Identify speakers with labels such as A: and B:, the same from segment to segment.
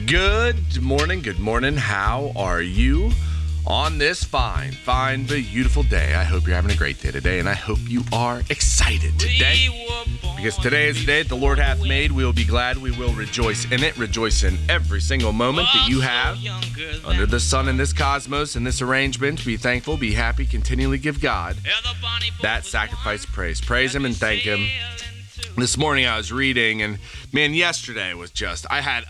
A: Good morning. How are you on this fine, beautiful day? I hope you're having a great day today, and I hope you are excited today, because today is the day that the Lord hath made. We will be glad, we will rejoice in it, rejoice in every single moment that you have under the sun in this cosmos, in this arrangement. Be thankful, be happy, continually give God that sacrifice of praise. Praise Him and thank Him. This morning I was reading, and man, yesterday was just,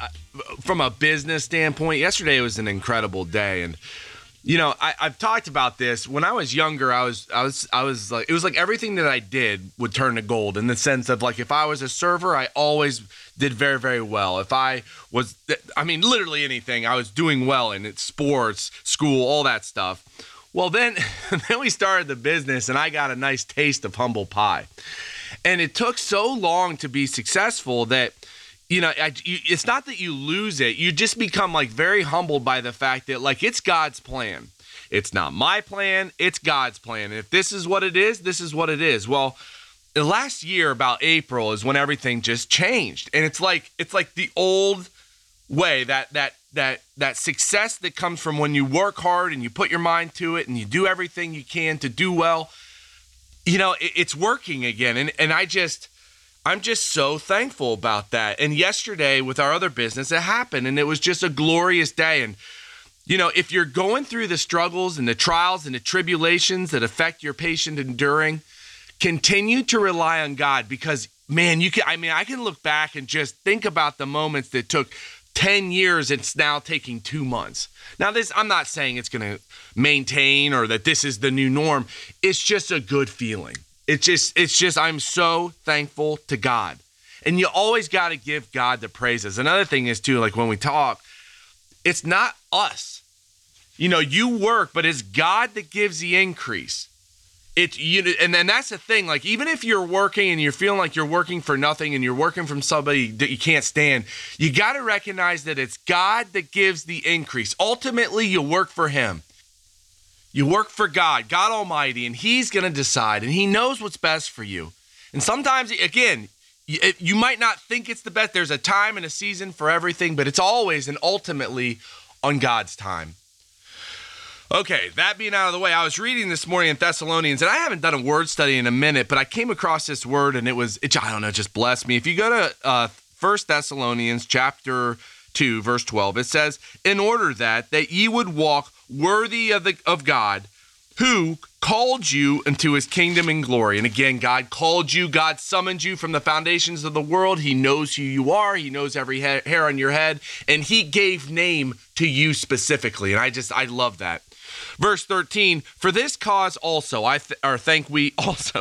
A: from a business standpoint, yesterday was an incredible day. And you know, I've talked about this. When I was younger, I was like, it was like everything that I did would turn to gold, in the sense of, like, if I was a server, I always did very, very well. If I was, literally anything, I was doing well in it, sports, school, all that stuff. Well, then we started the business, and I got a nice taste of humble pie. And it took so long to be successful that, you know, it's not that you lose it. You just become, like, very humbled by the fact that, like, it's God's plan. It's not my plan. It's God's plan. And if this is what it is, this is what it is. Well, the last year, about April, is when everything just changed. And it's like the old way, that success that comes from when you work hard and you put your mind to it and you do everything you can to do well. You know, it's working again. And I'm just so thankful about that. And yesterday with our other business, it happened, and it was just a glorious day. And, you know, if you're going through the struggles and the trials and the tribulations that affect your patient enduring, continue to rely on God, because, man, I can look back and just think about the moments that took 10 years. It's now taking 2 months. Now, I'm not saying it's going to maintain or that this is the new norm. It's just a good feeling. It's just, I'm so thankful to God. And you always got to give God the praises. Another thing is, too, like when we talk, it's not us. You know, you work, but it's God that gives the increase. And then that's the thing. Like, even if you're working and you're feeling like you're working for nothing and you're working from somebody that you can't stand, you got to recognize that it's God that gives the increase. Ultimately, you work for Him. You work for God Almighty, and He's going to decide, and He knows what's best for you. And sometimes, again, you might not think it's the best. There's a time and a season for everything, but it's always and ultimately on God's time. Okay, that being out of the way, I was reading this morning in Thessalonians, and I haven't done a word study in a minute, but I came across this word, and it just blessed me. If you go to 1 Thessalonians chapter 2, verse 12, it says, "In order that ye would walk worthy of God, who called you into His kingdom and glory." And again, God called you, God summoned you from the foundations of the world. He knows who you are. He knows every hair on your head, and He gave name to you specifically. And I love that. Verse 13, "For this cause also, thank we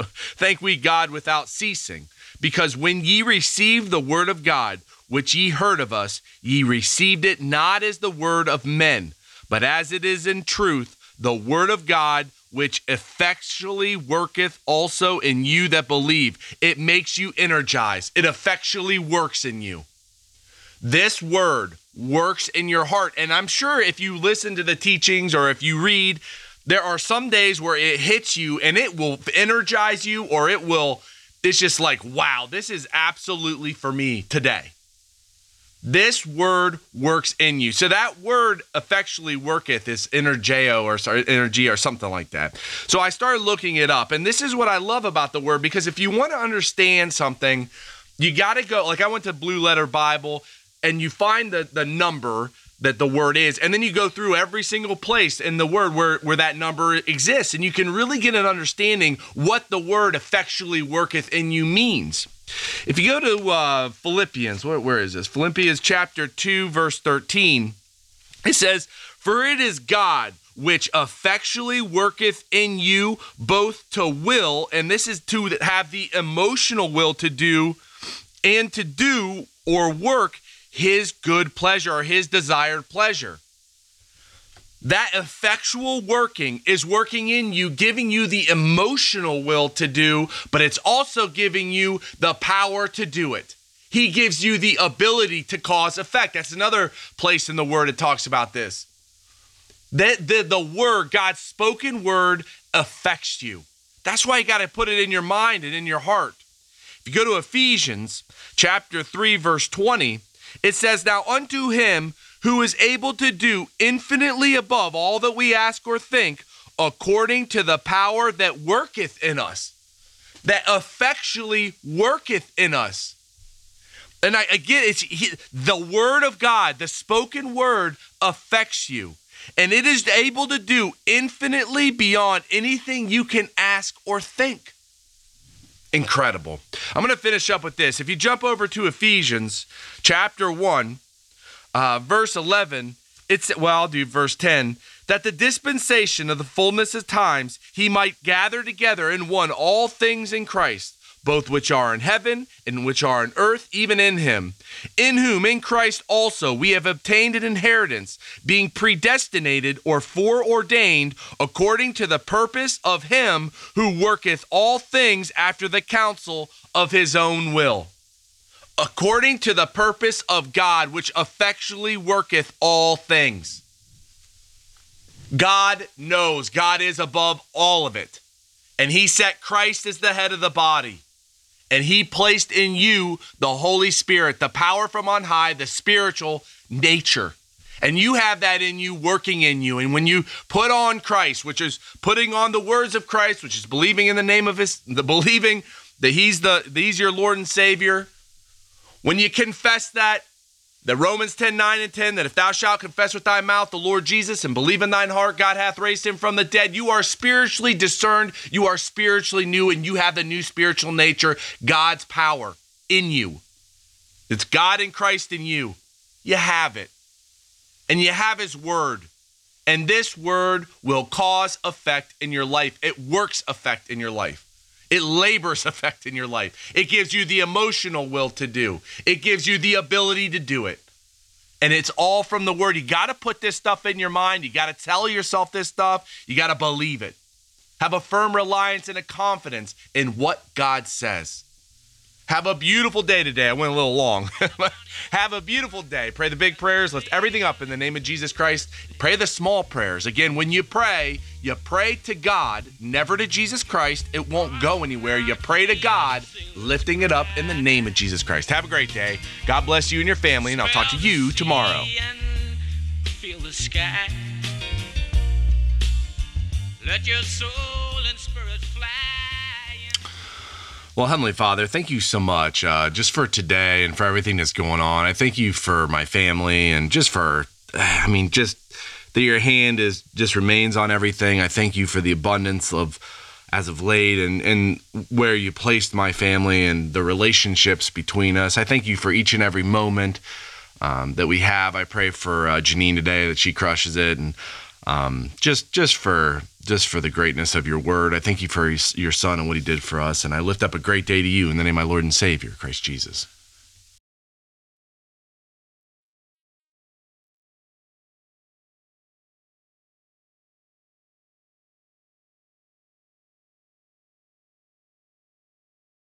A: God without ceasing, because when ye received the word of God, which ye heard of us, ye received it not as the word of men, but as it is in truth, the word of God, which effectually worketh also in you that believe." It makes you energized. It effectually works in you. This word works in your heart. And I'm sure if you listen to the teachings or if you read, there are some days where it hits you and it will energize you, or it's just like, wow, this is absolutely for me today. This word works in you. So that word effectually worketh is energy or something like that. So I started looking it up, and this is what I love about the word, because if you want to understand something, you got to go, like I went to Blue Letter Bible, and you find the number that the word is, and then you go through every single place in the word where that number exists, and you can really get an understanding what the word effectually worketh in you means. If you go to Philippians, where is this? Philippians chapter 2, verse 13, it says, "For it is God which effectually worketh in you both to will," and this is to have the emotional will to do, "and to do or work His good pleasure," or His desired pleasure. That effectual working is working in you, giving you the emotional will to do, but it's also giving you the power to do it. He gives you the ability to cause effect. That's another place in the word it talks about this. The word, God's spoken word, affects you. That's why you got to put it in your mind and in your heart. If you go to Ephesians chapter 3, verse 20, it says, "Now unto Him who is able to do infinitely above all that we ask or think, according to the power that worketh in us, that effectually worketh in us. And the word of God, the spoken word affects you. And it is able to do infinitely beyond anything you can ask or think. Incredible. I'm going to finish up with this. If you jump over to Ephesians chapter 1, verse 11, I'll do verse 10. That the dispensation of the fullness of times he might gather together in one all things in Christ, both which are in heaven and which are on earth, even in him, in whom, in Christ also, we have obtained an inheritance, being predestinated or foreordained according to the purpose of him who worketh all things after the counsel of his own will. According to the purpose of God, which effectually worketh all things. God knows. God is above all of it. And he set Christ as the head of the body. And he placed in you the Holy Spirit, the power from on high, the spiritual nature. And you have that in you, working in you. And when you put on Christ, which is putting on the words of Christ, which is believing in the name of believing that he's your Lord and Savior. When you confess that Romans 10:9 and 10, that if thou shalt confess with thy mouth the Lord Jesus and believe in thine heart God hath raised him from the dead, you are spiritually discerned, you are spiritually new, and you have the new spiritual nature, God's power in you. It's God and Christ in you. You have it. And you have his word. And this word will cause effect in your life. It works effect in your life. It labors effect in your life. It gives you the emotional will to do. It gives you the ability to do it. And it's all from the word. You got to put this stuff in your mind. You got to tell yourself this stuff. You got to believe it. Have a firm reliance and a confidence in what God says. Have a beautiful day today. I went a little long. Have a beautiful day. Pray the big prayers. Lift everything up in the name of Jesus Christ. Pray the small prayers. Again, when you pray to God, never to Jesus Christ. It won't go anywhere. You pray to God, lifting it up in the name of Jesus Christ. Have a great day. God bless you and your family, and I'll talk to you tomorrow. Feel the sky. Let your soul and spirit fly. Well, Heavenly Father, thank you so much just for today and for everything that's going on. I thank you for my family and just that your hand just remains on everything. I thank you for the abundance of as of late and where you placed my family and the relationships between us. I thank you for each and every moment that we have. I pray for Janine today that she crushes it, and just for the greatness of your word. I thank you for your son and what he did for us. And I lift up a great day to you in the name of my Lord and Savior, Christ Jesus.